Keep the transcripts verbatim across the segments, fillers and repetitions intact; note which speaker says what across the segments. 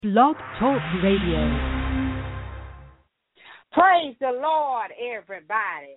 Speaker 1: Blog Talk Radio.
Speaker 2: Praise the Lord, everybody.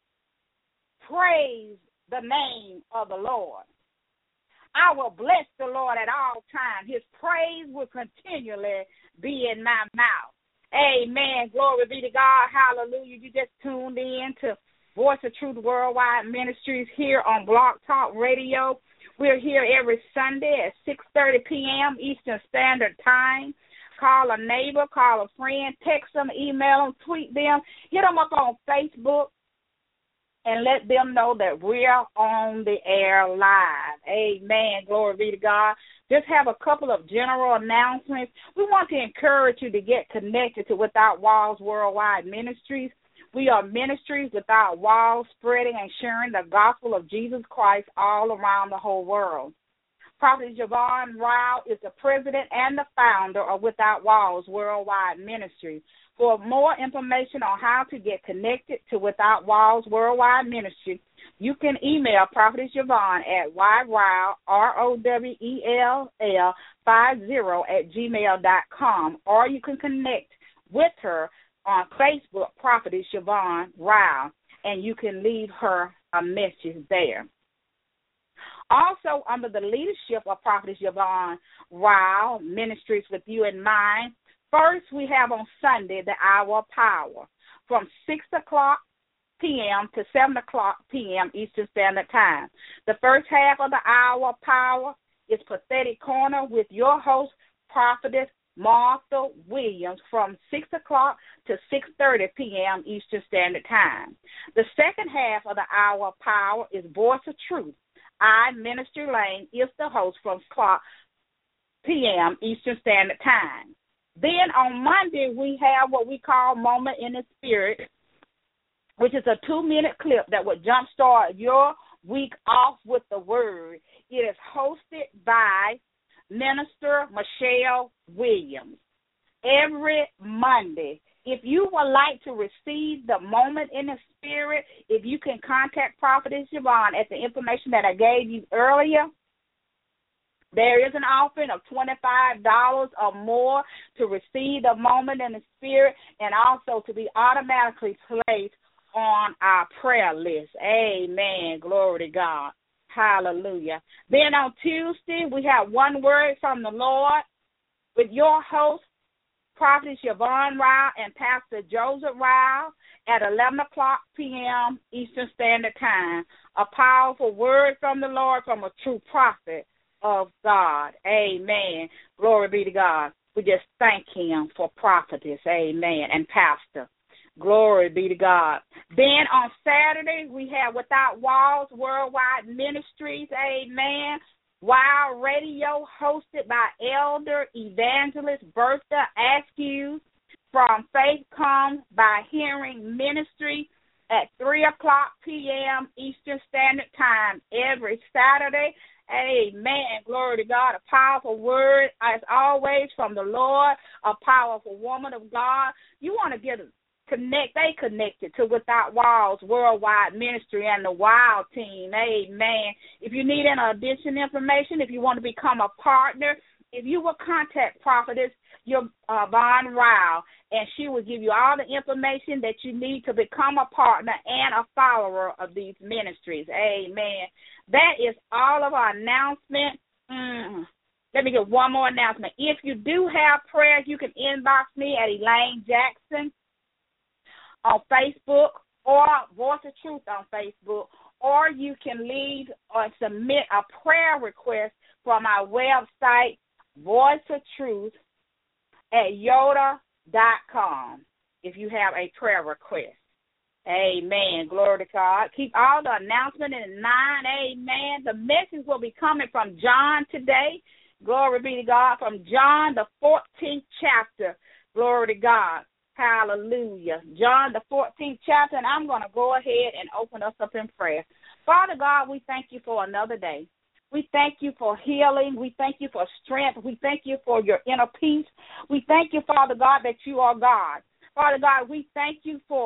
Speaker 2: Praise the name of the Lord. I will bless the Lord at all times. His praise will continually be in my mouth. Amen. Glory be to God. Hallelujah. You just tuned in to Voice of Truth Worldwide Ministries here on Blog Talk Radio. We're here every Sunday at six thirty p.m. Eastern Standard Time. Call a neighbor, call a friend, text them, email them, tweet them, hit them up on Facebook, and let them know that we're on the air live. Amen. Glory be to God. Just have a couple of general announcements. We want to encourage you to get connected to Without Walls Worldwide Ministries. We are ministries without walls, spreading and sharing the gospel of Jesus Christ all around the whole world. Prophet Javon Rao is the president and the founder of Without Walls Worldwide Ministries. For more information on how to get connected to Without Walls Worldwide Ministry, you can email Prophetess Javon at yrowell, R O W E L L, fifty at gmail dot com, or you can connect with her on Facebook, Prophetess Javon Rao, and you can leave her a message there. Also, under the leadership of Prophetess Javon Rao, Ministries with You in Mind, first we have on Sunday the Hour of Power from six o'clock p.m. to seven o'clock p.m. Eastern Standard Time. The first half of the Hour of Power is Prophetic Corner with your host, Prophetess Martha Williams, from six o'clock to six thirty p.m. Eastern Standard Time. The second half of the Hour of Power is Voice of Truth. I, Minister Lane, is the host from o'clock p.m. Eastern Standard Time. Then on Monday, we have what we call Moment in the Spirit, which is a two-minute clip that will jumpstart your week off with the word. It is hosted by Minister Michelle Williams. Every Monday, if you would like to receive the Moment in the Spirit, if you can contact Prophetess Javon at the information that I gave you earlier, there is an offering of twenty-five dollars or more to receive the Moment in the Spirit and also to be automatically placed on our prayer list. Amen. Glory to God. Hallelujah. Then on Tuesday, we have One Word from the Lord with your host, Prophet Javon Rao and Pastor Joseph Rao at eleven o'clock p.m. Eastern Standard Time. A powerful word from the Lord from a true prophet of God. Amen. Glory be to God. We just thank him for prophetess. Amen. And pastor. Glory be to God. Then on Saturday, we have Without Walls Worldwide Ministries. Amen. Wild Radio, hosted by Elder Evangelist Bertha Askew, from Faith Comes by Hearing Ministry at three o'clock p.m. Eastern Standard Time every Saturday. Amen. Glory to God. A powerful word, as always, from the Lord, a powerful woman of God. You want to get Connect, they connected to Without Walls Worldwide Ministry and the Wild Team. Amen. If you need any additional information, if you want to become a partner, if you will contact Prophetess your uh, Von Rao, and she will give you all the information that you need to become a partner and a follower of these ministries. Amen. That is all of our announcements. Mm. Let me get one more announcement. If you do have prayers, you can inbox me at Elaine Jackson on Facebook, or Voice of Truth on Facebook, or you can leave or submit a prayer request from our website, Voice of Truth at yoda dot com, if you have a prayer request. Amen. Glory to God. Keep all the announcements in mind. Amen. The message will be coming from John today. Glory be to God. From John, the fourteenth chapter. Glory to God. Hallelujah. John, the fourteenth chapter, and I'm going to go ahead and open us up in prayer. Father God, we thank you for another day. We thank you for healing. We thank you for strength. We thank you for your inner peace. We thank you, Father God, that you are God. Father God, we thank you for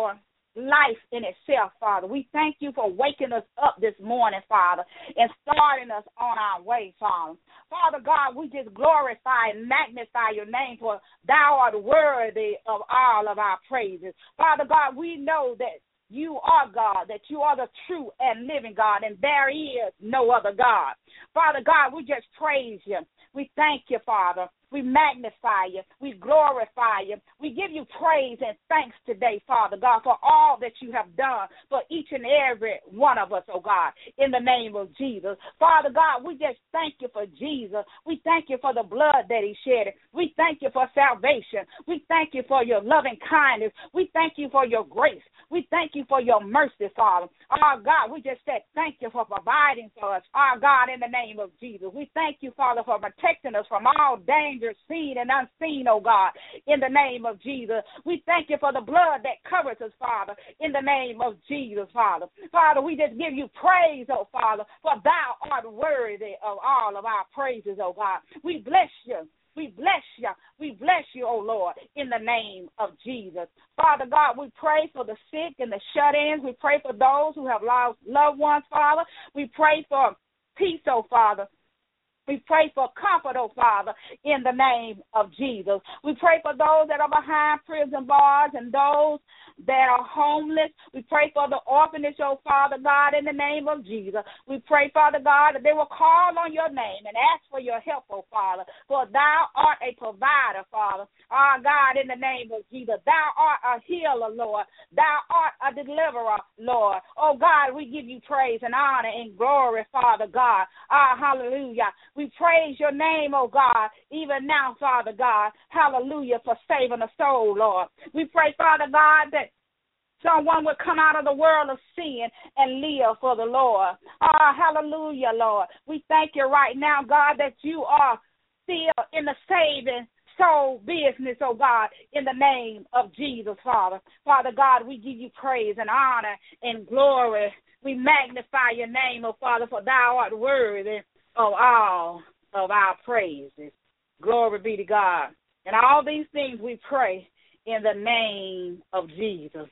Speaker 2: life in itself, Father. We thank you for waking us up this morning, Father, and starting us on our way, Father. Father God, we just glorify and magnify your name, for thou art worthy of all of our praises. Father God, we know that you are God, that you are the true and living God, and there is no other God. Father God, we just praise you. We thank you, Father. We magnify you. We glorify you. We give you praise and thanks today, Father God, for all that you have done for each and every one of us, oh God, in the name of Jesus. Father God, we just thank you for Jesus. We thank you for the blood that he shed. We thank you for salvation. We thank you for your loving kindness. We thank you for your grace. We thank you for your mercy, Father. Oh, God, we just said thank you for providing for us. Oh, God, in the name of Jesus. We thank you, Father, for protecting us from all danger, seen and unseen, oh, God, in the name of Jesus. We thank you for the blood that covers us, Father, in the name of Jesus, Father. Father, we just give you praise, oh, Father, for thou art worthy of all of our praises, oh, God. We bless you. We bless you. We bless you, oh Lord, in the name of Jesus. Father God, we pray for the sick and the shut-ins. We pray for those who have lost loved ones, Father. We pray for peace, oh Father. We pray for comfort, oh Father, in the name of Jesus. We pray for those that are behind prison bars and those that are homeless. We pray for the orphanage, oh Father God, in the name of Jesus. We pray, Father God, that they will call on your name and ask for your help, oh Father, for thou art a provider, Father. Oh God, in the name of Jesus, thou art a healer, Lord. Thou art a deliverer, Lord. Oh God, we give you praise and honor and glory, Father God. Ah, hallelujah. We praise your name, oh God, even now, Father God. Hallelujah, for saving a soul, Lord. We pray, Father God, that someone would come out of the world of sin and live for the Lord. Ah, hallelujah, Lord. We thank you right now, God, that you are still in the saving soul business, oh God, in the name of Jesus, Father. Father God, we give you praise and honor and glory. We magnify your name, oh Father, for thou art worthy of all of our praises. Glory be to God. And all these things we pray in the name of Jesus.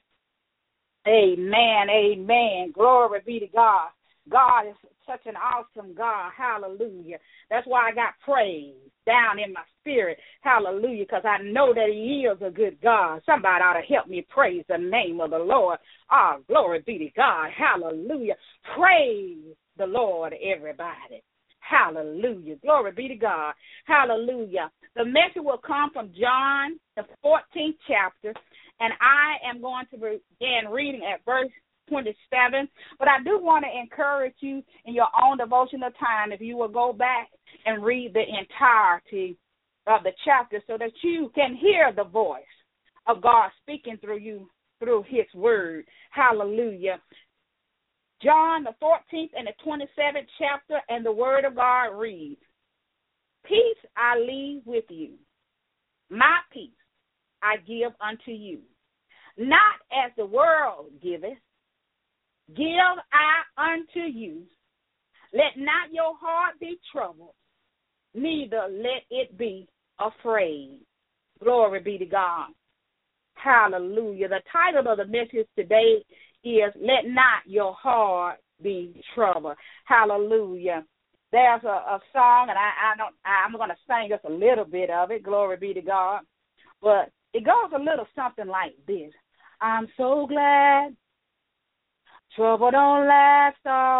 Speaker 2: Amen, amen. Glory be to God. God is such an awesome God. Hallelujah. That's why I got praise down in my spirit. Hallelujah, because I know that he is a good God. Somebody ought to help me praise the name of the Lord. Ah, glory be to God. Hallelujah. Praise the Lord, everybody. Hallelujah. Glory be to God. Hallelujah. The message will come from John, the fourteenth chapter, and I am going to begin reading at verse twenty-seven. But I do want to encourage you in your own devotional time if you will go back and read the entirety of the chapter so that you can hear the voice of God speaking through you through his word. Hallelujah. John, the fourteenth and the twenty-seventh chapter, and the word of God reads, Peace I leave with you. My peace I give unto you. Not as the world giveth, give I unto you. Let not your heart be troubled, neither let it be afraid. Glory be to God. Hallelujah. The title of the message today is Let Not Your Heart Be Troubled. Hallelujah. There's a, a song, and I, I don't, I'm going to sing just a little bit of it. Glory be to God. But it goes a little something like this. I'm so glad trouble don't last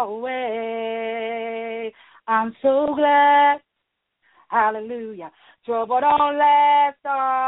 Speaker 2: always. I'm so glad, hallelujah, trouble don't last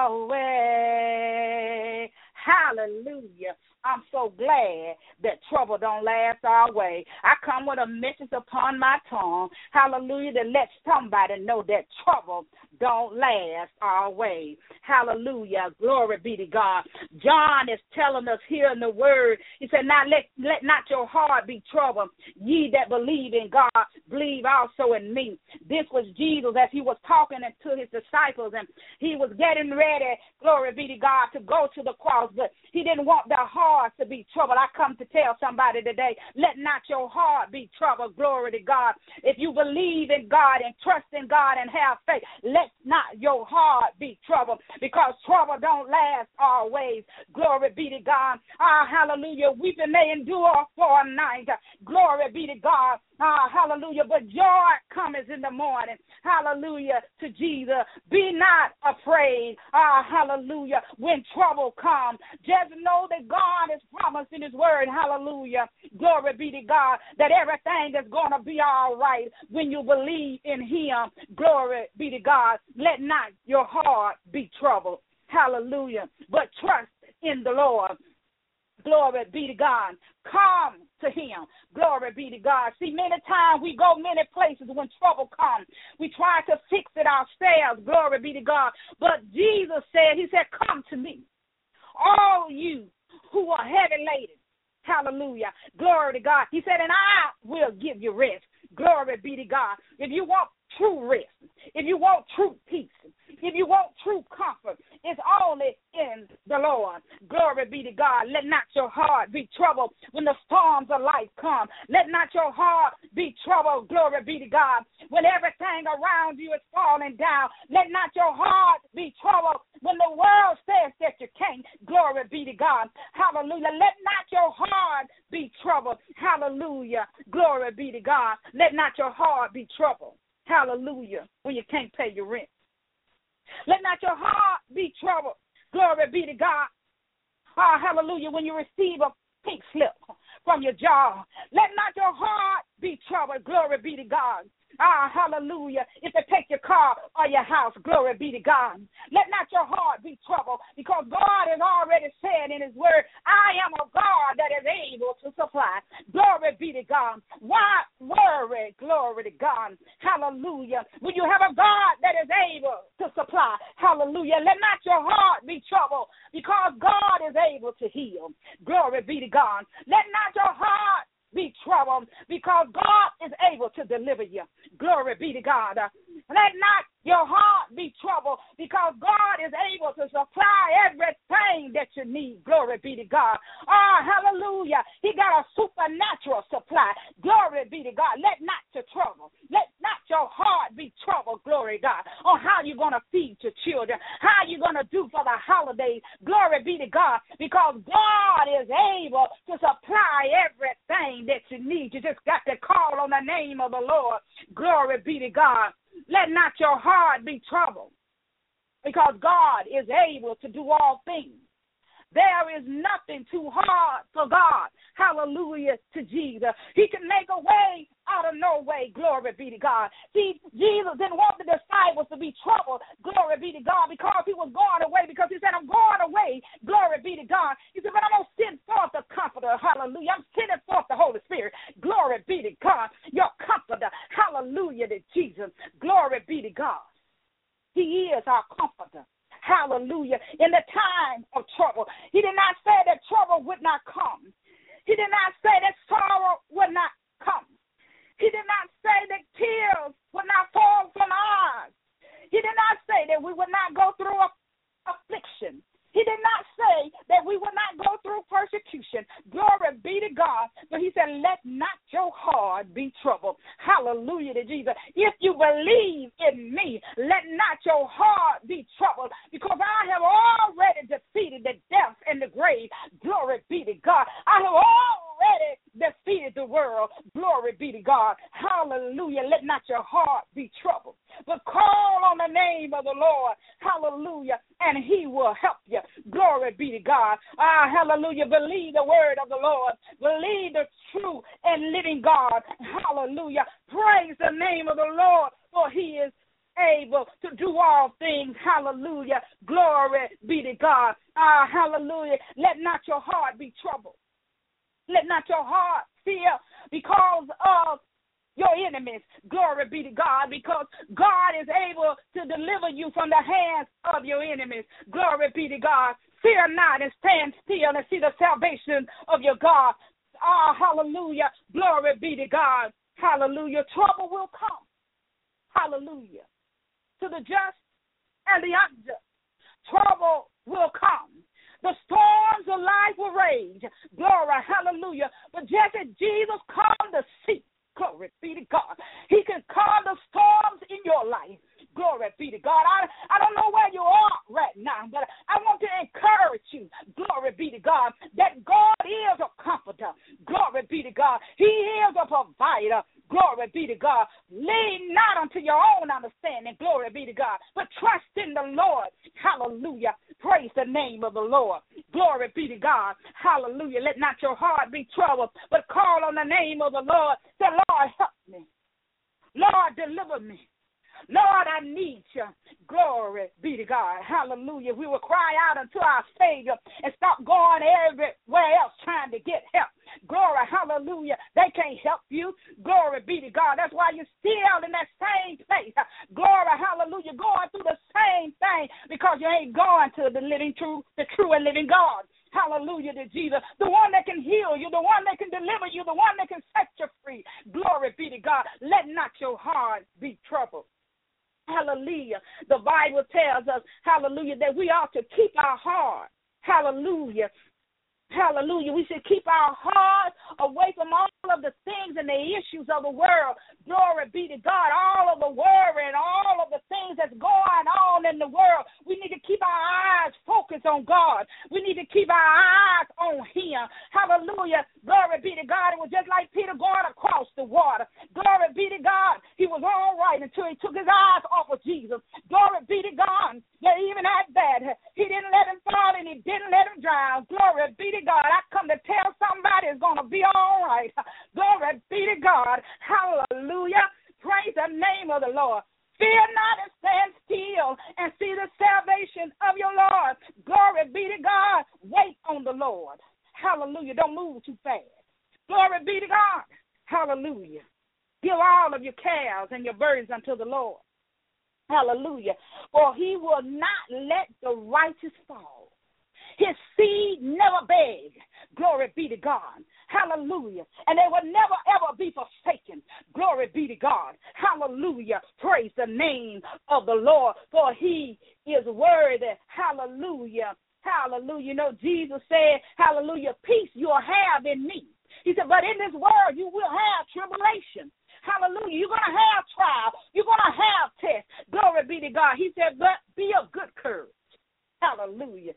Speaker 2: always. Hallelujah. I'm so glad that trouble don't last our way. I come with a message upon my tongue, hallelujah, that lets somebody know that trouble don't last our way. Hallelujah. Glory be to God. John is telling us here in the word, he said, now let, let not your heart be troubled. Ye that believe in God, believe also in me. This was Jesus as he was talking to his disciples, and he was getting ready, glory be to God, to go to the cross, but he didn't want their hearts to be be troubled. I come to tell somebody today, let not your heart be troubled. Glory to God. If you believe in God and trust in God and have faith, let not your heart be troubled, because trouble don't last always. Glory be to God. Ah, hallelujah. Weeping may endure for a night. Glory be to God. Ah, hallelujah. But joy comes in the morning. Hallelujah to Jesus. Be not afraid. Ah, hallelujah. When trouble comes, just know that God has promised in his word. Hallelujah. Glory be to God, that everything is going to be all right when you believe in him. Glory be to God. Let not your heart be troubled. Hallelujah. But trust in the Lord. Glory be to God. Come to him. Glory be to God. See, many times we go many places when trouble comes. We try to fix it ourselves. Glory be to God. But Jesus said, he said, come to me, all you who are heavy laden. Hallelujah. Glory to God. He said, and I will give you rest. Glory be to God. If you want true rest, if you want true peace, if you want true comfort, it's only in the Lord. Glory be to God. Let not your heart be troubled when the storms of life come. Let not your heart be troubled. Glory be to God. When everything around you is falling down, let not your heart be troubled when the world says that you can't. Glory be to God. Hallelujah. Let not your heart be troubled. Hallelujah. Glory be to God. Let not your heart be troubled. Hallelujah. When you can't pay your rent. Let not your heart be troubled. Glory be to God. Ah, hallelujah. When you receive a pink slip from your job, let not your heart be troubled. Glory be to God. Ah, hallelujah. If they take your car or your house, glory be to God. Let not your heart be troubled, because God has already said in his word, I am a God that is able to supply. Glory be to God. Why worry? Glory to God. Hallelujah. When you have a God that is able to supply, hallelujah, let not your heart be troubled, because God is able to heal. Glory be to God. Let not your heart be troubled, because God is able to deliver you. Glory be to God. Let not your heart be troubled, because God is able to supply everything that you need. Glory be to God. Oh, hallelujah. He got a supernatural supply. Glory be to God. Let not your trouble, let not your heart be troubled, glory to God, on how you're going to feed your children, how you're going to do for the holidays. Glory be to God, because God is able to supply everything that you need. You just got to call on the name of the Lord. Glory be to God. Let not your heart be troubled, because God is able to do all things. There is nothing too hard for God. Hallelujah to Jesus. He can make a way out of no way. Glory be to God. See, Jesus didn't want the disciples to be troubled. Glory be to God, because he was going away, because he said, I'm going away. Glory be to God. He said, but I'm going to send forth the comforter. Hallelujah. I'm sending forth the Holy Spirit. Glory be to God. Your comforter. Hallelujah to Jesus. Glory be to God. He is our comforter. Hallelujah. In the time of trouble. He did not say that trouble would not come. He did not say that sorrow would not come. He did not say that tears would not fall from our eyes. He did not say that we would not go through affliction. He did not say that we would not go through persecution. Glory be to God. But he said, let not your heart be troubled. Hallelujah to Jesus. If you believe in me, let not your heart be troubled, because I have already defeated the death and the grave. Glory be to God. I have already defeated the world. Glory be to God. Hallelujah. Let not your heart be troubled, but call on the name of the Lord. Hallelujah. And he will help you. Glory be to God. Ah, hallelujah. Believe the word of the Lord. Believe the true and living God. Hallelujah. Praise the name of the Lord, for he is able to do all things. Hallelujah. Glory be to God. Ah, hallelujah. Let not your heart be troubled. Let not your heart fear because of your enemies. Glory be to God, because God is able to deliver you from the hands of your enemies. Glory be to God. Fear not and stand still and see the salvation of your God. Ah, hallelujah. Glory be to God. Hallelujah. Trouble will come. Hallelujah. To the just and the unjust, trouble will come. The storms of life life will rage. Glory, hallelujah. But just as Jesus calmed the sea, glory be to God, he can calm the storms in your life. Glory be to God. I, I don't know where you are right now, but I want to encourage you, glory be to God, that God is a comforter. Glory be to God. He is a provider. Glory be to God. Lean not unto your own understanding. Glory be to God. But trust in the Lord. Hallelujah. Praise the name of the Lord. Glory be to God. Hallelujah. Let not your heart be troubled, but call on the name of the Lord. Say, Lord, help me. Lord, deliver me. Lord, I need you. Glory be to God. Hallelujah. We will cry out unto our Savior and stop going everywhere else trying to get help. Glory, hallelujah. They can't help you. Glory be to God. That's why you're still in that same place. Glory, hallelujah. Going through the same thing because you ain't going to the living true, the true and living God. Hallelujah to Jesus, the one that can heal you, the one that can deliver you, the one that can set you free. Glory be to God. Let not your heart be troubled. Hallelujah. The Bible tells us, hallelujah, that we ought to keep our heart. Hallelujah. Hallelujah. We should keep our hearts away from all of the things and the issues of the world. Glory be to God. All of the worry and all of the things that's going on in the world. We need to keep our eyes focused on God. We need to keep our eyes on Him. Hallelujah. Glory be to God. It was just like Peter going across the water. Glory be to God. He was all right until he took his eyes off of Jesus. Glory be to God. That even at that, he didn't let him fall and he didn't let him drown. Glory be to God. I come to tell somebody it's going to be all right. Glory be to God. Hallelujah. Praise the name of the Lord. Fear not and stand still and see the salvation of your Lord. Glory be to God. Wait on the Lord. Hallelujah. Don't move too fast. Glory be to God. Hallelujah. Give all of your cares and your burdens unto the Lord. Hallelujah. For he will not let the righteous fall. His seed never beg. Glory be to God. Hallelujah. And they will never, ever be forsaken. Glory be to God. Hallelujah. Praise the name of the Lord, for he is worthy. Hallelujah. Hallelujah. You know, Jesus said, hallelujah, peace you'll have in me. He said, but in this world you will have tribulation. Hallelujah. You're going to have trial. You're going to have tests. Glory be to God. He said, but be of good courage. Hallelujah.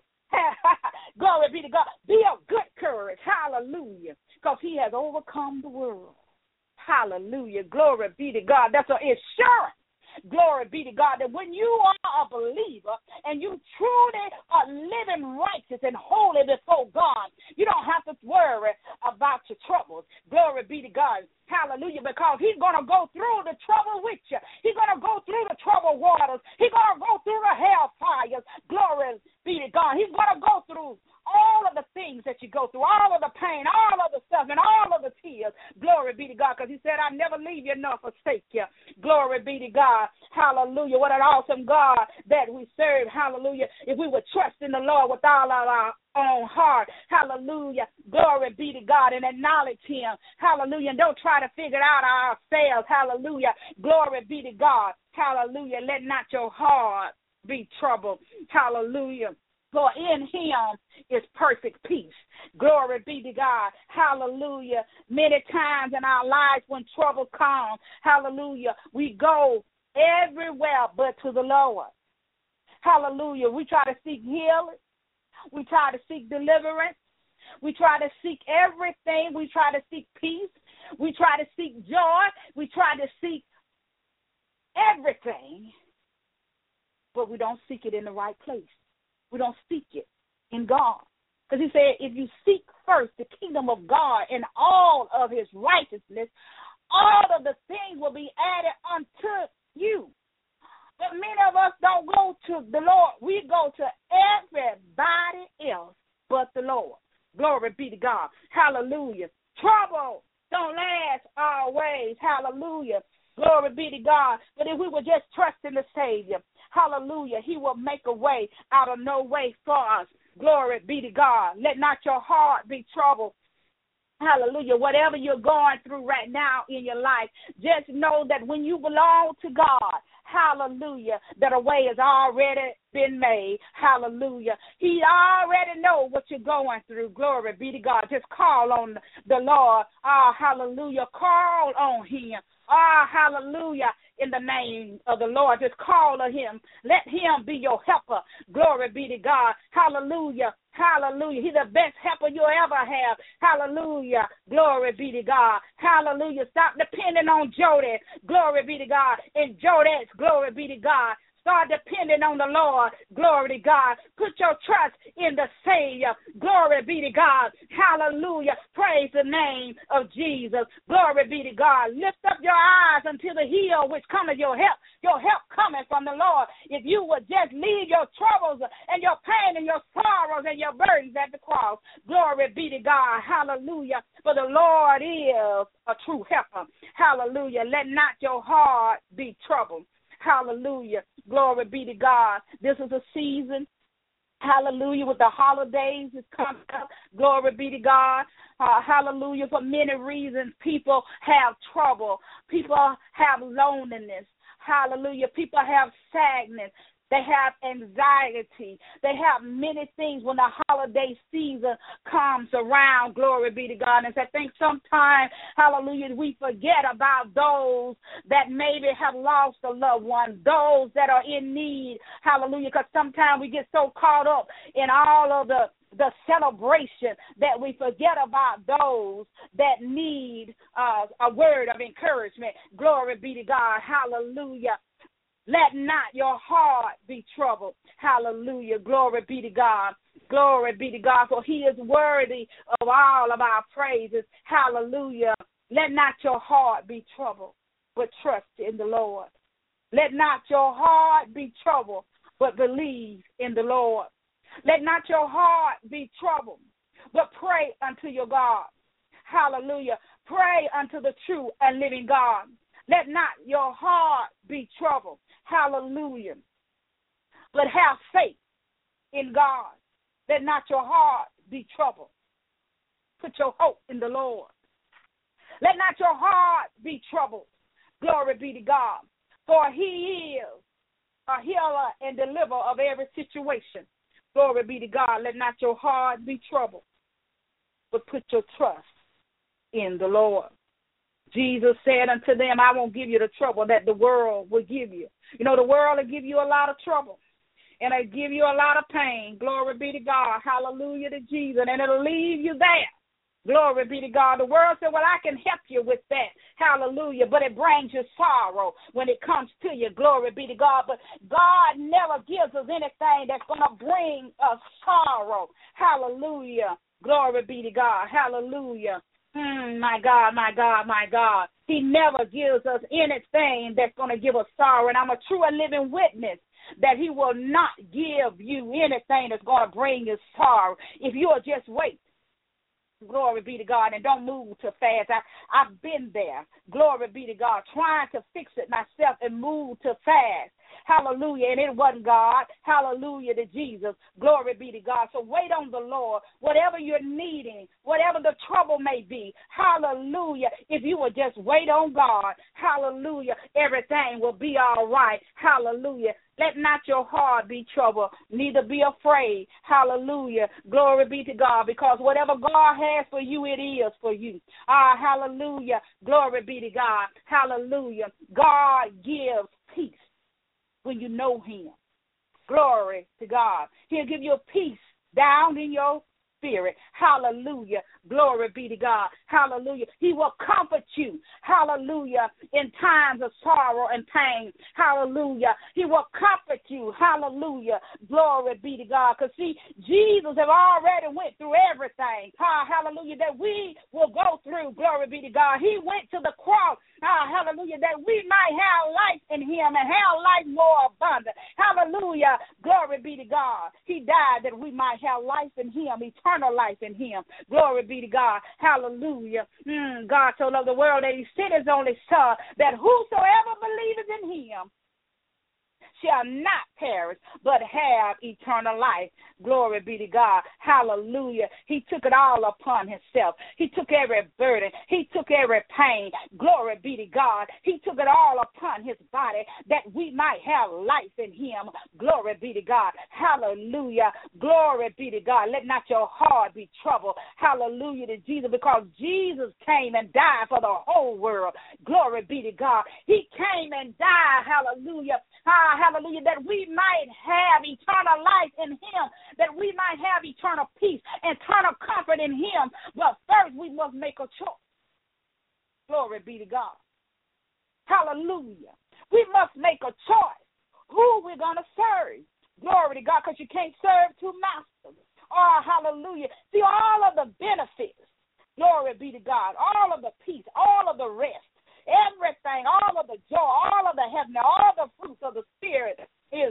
Speaker 2: Glory be to God. Be of good courage. Hallelujah. Because he has overcome the world. Hallelujah. Glory be to God. That's an assurance. Glory be to God that when you are a believer and you truly are living righteous and holy before God, you don't have to worry about your troubles. Glory be to God. Hallelujah. Because he's going to go through the trouble with you. He's going to go through the troubled waters. He's going to go through the hell fires. Glory be to God. He's going to go through all of the things that you go through, all of the pain, all of the suffering, all of the tears. Glory be to God, because he said, I never leave you nor forsake you. Glory be to God. Hallelujah. What an awesome God that we serve. Hallelujah. If we would trust in the Lord with all of our own heart. Hallelujah. Glory be to God, and acknowledge him. Hallelujah. And don't try to figure it out ourselves. Hallelujah. Glory be to God. Hallelujah. Let not your heart be troubled. Hallelujah. For in him is perfect peace. Glory be to God. Hallelujah. Many times in our lives when trouble comes, hallelujah, we go everywhere but to the Lord. Hallelujah. We try to seek healing. We try to seek deliverance. We try to seek everything. We try to seek peace. We try to seek joy. We try to seek everything, but we don't seek it in the right place. We don't seek it in God. Because he said, if you seek first the kingdom of God and all of his righteousness, all of the things will be added unto you. But many of us don't go to the Lord. We go to everybody else but the Lord. Glory be to God. Hallelujah. Trouble don't last always. Hallelujah. Glory be to God. But if we would just trust in the Savior, hallelujah, he will make a way out of no way for us. Glory be to God. Let not your heart be troubled. Hallelujah. Whatever you're going through right now in your life, just know that when you belong to God, hallelujah, that a way has already been made. Hallelujah. He already knows what you're going through. Glory be to God. Just call on the Lord. Ah, hallelujah. Call on him. Ah, hallelujah. In the name of the Lord, just call on him. Let him be your helper. Glory be to God. Hallelujah. Hallelujah. He's the best helper you'll ever have. Hallelujah. Glory be to God. Hallelujah. Stop depending on Jody. Glory be to God. And Jodettes, glory be to God. Start depending on the Lord. Glory to God. Put your trust in the Savior. Glory be to God. Hallelujah. Praise the name of Jesus. Glory be to God. Lift up your eyes unto the hill which cometh your help. Your help cometh from the Lord. If you would just leave your troubles and your pain and your sorrows and your burdens at the cross. Glory be to God. Hallelujah. For the Lord is a true helper. Hallelujah. Let not your heart be troubled. Hallelujah. Glory be to God. This is a season, hallelujah, with the holidays is coming up. Glory be to God. Uh, hallelujah. For many reasons, people have trouble. People have loneliness. Hallelujah. People have sadness. They have anxiety. They have many things when the holiday season comes around. Glory be to God. And I think sometimes, hallelujah, we forget about those that maybe have lost a loved one, those that are in need. Hallelujah. Because sometimes we get so caught up in all of the the celebration that we forget about those that need uh, a word of encouragement. Glory be to God. Hallelujah. Let not your heart be troubled. Hallelujah. Glory be to God. Glory be to God, for he is worthy of all of our praises. Hallelujah. Let not your heart be troubled, but trust in the Lord. Let not your heart be troubled, but believe in the Lord. Let not your heart be troubled, but pray unto your God. Hallelujah. Pray unto the true and living God. Let not your heart be troubled. Hallelujah. But have faith in God. Let not your heart be troubled. Put your hope in the Lord. Let not your heart be troubled. Glory be to God. For he is a healer and deliverer of every situation. Glory be to God. Let not your heart be troubled, but put your trust in the Lord. Jesus said unto them, I won't give you the trouble that the world will give you. You know, the world will give you a lot of trouble, and it'll give you a lot of pain. Glory be to God. Hallelujah to Jesus. And it'll leave you there. Glory be to God. The world said, well, I can help you with that. Hallelujah. But it brings you sorrow when it comes to you. Glory be to God. But God never gives us anything that's going to bring us sorrow. Hallelujah. Glory be to God. Hallelujah. Mm, my God, my God, my God. He never gives us anything that's going to give us sorrow. And I'm a true and living witness that he will not give you anything that's going to bring you sorrow if you'll just wait. Glory be to God, and don't move too fast. I, I've been there. Glory be to God, trying to fix it myself and move too fast. Hallelujah. And it wasn't God. Hallelujah to Jesus. Glory be to God. So wait on the Lord. Whatever you're needing, whatever the trouble may be, hallelujah. If you will just wait on God, hallelujah, everything will be all right. Hallelujah. Let not your heart be troubled, neither be afraid. Hallelujah. Glory be to God, because whatever God has for you, it is for you. Ah, hallelujah. Glory be to God. Hallelujah. God gives peace when you know him. Glory to God. He'll give you a peace down in your spirit. Hallelujah. Glory be to God. Hallelujah. He will comfort you. Hallelujah. In times of sorrow and pain. Hallelujah. He will comfort you. Hallelujah. Glory be to God. Because see, Jesus have already went through everything. Hallelujah. That we will go through. Glory be to God. He went to the cross. Hallelujah. That we might have life in him and have life more abundant. Hallelujah. Glory be to God. He died that we might have life in him, eternal life in him. Glory be to God. Hallelujah. Mm, God so loved the world that he sent his only son, that whosoever believes in him shall not perish, but have eternal life. Glory be to God. Hallelujah. He took it all upon himself. He took every burden. He took every pain. Glory be to God. He took it all upon his body that we might have life in him. Glory be to God. Hallelujah. Glory be to God. Let not your heart be troubled. Hallelujah to Jesus, because Jesus came and died for the whole world. Glory be to God. He came and died. Hallelujah. Ah, hallelujah. That we might have eternal life in him, that we might have eternal peace, eternal comfort in him. But first we must make a choice. Glory be to God. Hallelujah. We must make a choice who we're going to serve. Glory to God, because you can't serve two masters. Oh, hallelujah. See, all of the benefits, glory be to God, all of the peace, all of the rest, everything, all of the joy, all of the heaven, all the fruits of the Spirit is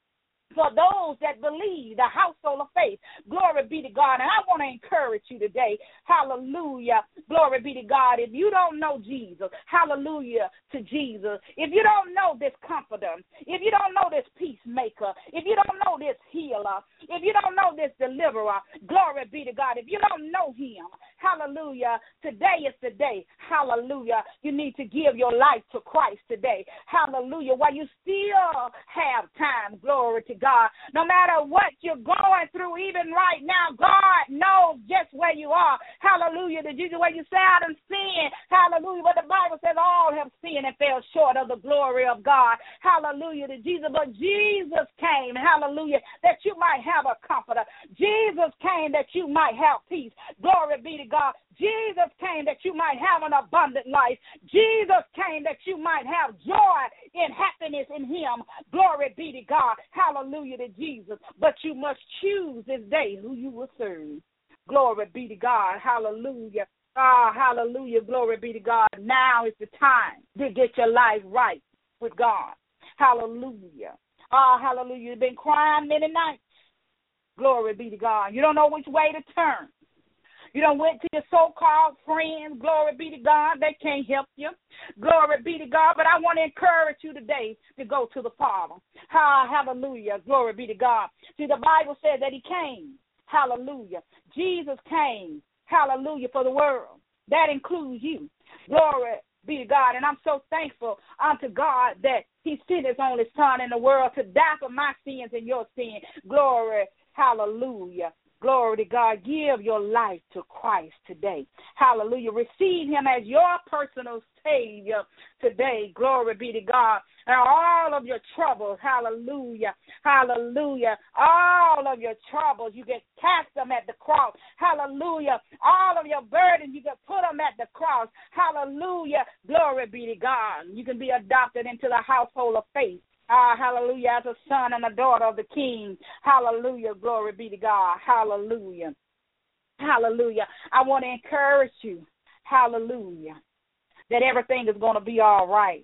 Speaker 2: for those that believe, the household of faith. Glory be to God. And I want to encourage you today. Hallelujah. Glory be to God. If you don't know Jesus, hallelujah to Jesus. If you don't know this comforter, if you don't know this peacemaker, if you don't know this healer, if you don't know this deliverer, glory be to God. If you don't know him, hallelujah, today is the day. Hallelujah. You need to give your life to Christ today. Hallelujah. While you still have time, glory to God. No matter what you're going through, even right now, God knows just where you are. Hallelujah. The Jesus where you say out and sin. Hallelujah. But the Bible says all have sinned and fell short of the glory of God. Hallelujah to Jesus. But Jesus came, hallelujah, that you might have a comforter. Jesus came that you might have peace. Glory be to God. Jesus came that you might have an abundant life. Jesus came that you might have joy and happiness in him. Glory be to God. Hallelujah to Jesus. But you must choose this day who you will serve. Glory be to God. Hallelujah. Ah, hallelujah. Glory be to God. Now is the time to get your life right with God. Hallelujah. Ah, hallelujah. You've been crying many nights. Glory be to God. You don't know which way to turn. You done went to your so-called friends. Glory be to God. They can't help you. Glory be to God. But I want to encourage you today to go to the Father. Hallelujah. Glory be to God. See, the Bible said that he came. Hallelujah. Jesus came. Hallelujah for the world. That includes you. Glory be to God. And I'm so thankful unto God that he sent his only son in the world to die for my sins and your sin. Glory. Hallelujah. Glory to God. Give your life to Christ today. Hallelujah. Receive him as your personal Savior today. Glory be to God. And all of your troubles, hallelujah, hallelujah, all of your troubles, you can cast them at the cross. Hallelujah. All of your burdens, you can put them at the cross. Hallelujah. Glory be to God. You can be adopted into the household of faith. Ah, hallelujah, as a son and a daughter of the King. Hallelujah, glory be to God. Hallelujah. Hallelujah. I want to encourage you, hallelujah, that everything is going to be all right.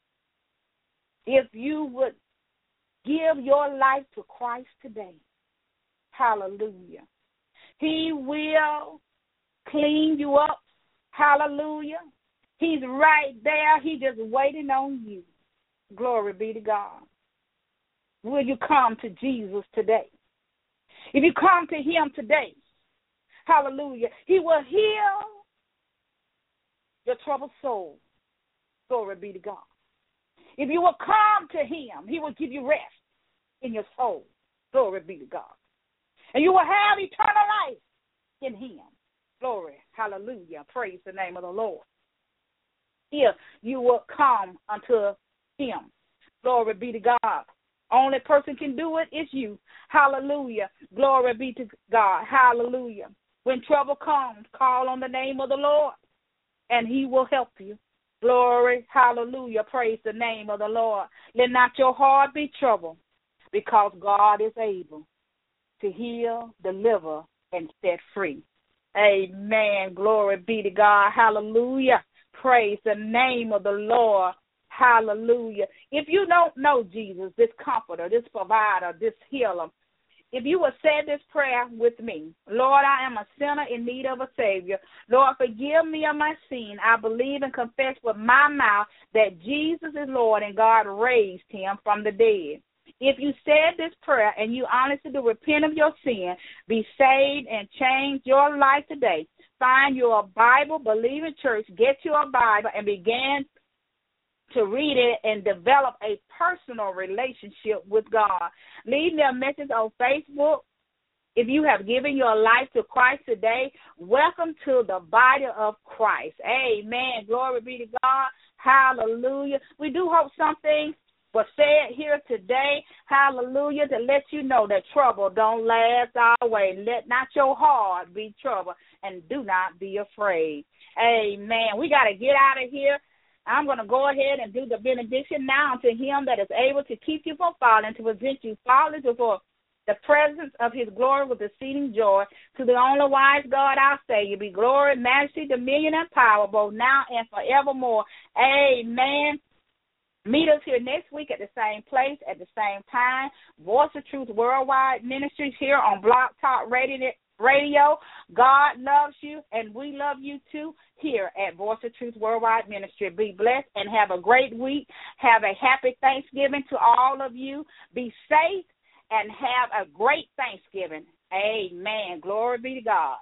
Speaker 2: If you would give your life to Christ today, hallelujah, he will clean you up. Hallelujah. He's right there. He's just waiting on you. Glory be to God. Will you come to Jesus today? If you come to him today, hallelujah, he will heal your troubled soul. Glory be to God. If you will come to him, he will give you rest in your soul. Glory be to God. And you will have eternal life in him. Glory. Hallelujah. Praise the name of the Lord. If you will come unto him. Glory be to God. Only person can do it is you. Hallelujah. Glory be to God. Hallelujah. When trouble comes, call on the name of the Lord, and he will help you. Glory. Hallelujah. Praise the name of the Lord. Let not your heart be troubled, because God is able to heal, deliver, and set free. Amen. Glory be to God. Hallelujah. Praise the name of the Lord. Hallelujah. If you don't know Jesus, this comforter, this provider, this healer, if you will say this prayer with me, Lord, I am a sinner in need of a Savior. Lord, forgive me of my sin. I believe and confess with my mouth that Jesus is Lord and God raised him from the dead. If you said this prayer and you honestly do repent of your sin, be saved and change your life today, find your Bible-believing church, get you a Bible, and begin to read it and develop a personal relationship with God. Leave me a message on Facebook. If you have given your life to Christ today, welcome to the body of Christ. Amen. Glory be to God. Hallelujah. We do hope something was said here today. Hallelujah. To let you know that trouble don't last always. Let not your heart be troubled, and do not be afraid. Amen. We got to get out of here. I'm going to go ahead and do the benediction now unto him that is able to keep you from falling, to present you faultless before the presence of his glory with exceeding joy. To the only wise God, our Savior, be glory, majesty, dominion, and power, both now and forevermore. Amen. Meet us here next week at the same place, at the same time. Voice of Truth Worldwide Ministries here on Blog Talk Radio. Radio. God loves you, and we love you too here at Voice of Truth Worldwide Ministry. Be blessed and have a great week. Have a happy Thanksgiving to all of you. Be safe and have a great Thanksgiving. Amen. Glory be to God.